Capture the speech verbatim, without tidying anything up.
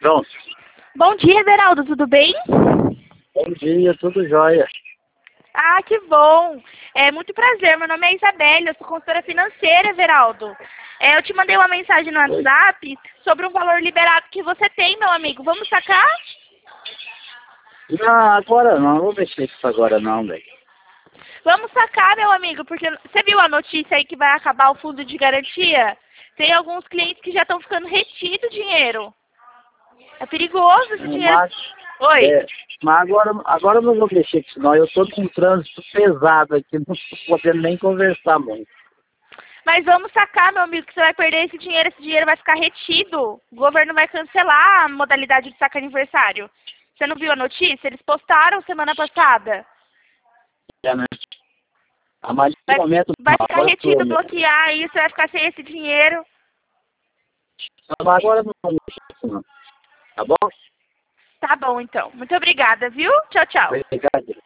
Pronto. Bom dia, Everaldo, tudo bem? Bom dia, tudo jóia. Ah, que bom. É muito prazer, meu nome é Isabelle, eu sou consultora financeira, Everaldo. É, eu te mandei uma mensagem no WhatsApp sobre um valor liberado que você tem, meu amigo. Vamos sacar? Não, agora não, não vou mexer com isso agora não, velho. Vamos sacar, meu amigo, porque você viu a notícia aí que vai acabar o fundo de garantia? Tem alguns clientes que já estão ficando retido o dinheiro. É perigoso esse dinheiro. Mas, Oi. é, mas agora, agora eu não vou mexer com isso não. Eu tô com um trânsito pesado aqui, não tô podendo nem conversar muito. Mas vamos sacar, meu amigo, que você vai perder esse dinheiro, esse dinheiro vai ficar retido. O governo vai cancelar a modalidade de saque aniversário. Você não viu a notícia? Eles postaram semana passada. É, né? Ah, mas Vai, no momento vai não, ficar agora eu retido, tô, bloquear aí, você vai ficar sem esse dinheiro. agora eu não vou mexer com isso não. Tá bom? Tá bom, então. Muito obrigada, viu? Tchau, tchau. Obrigado.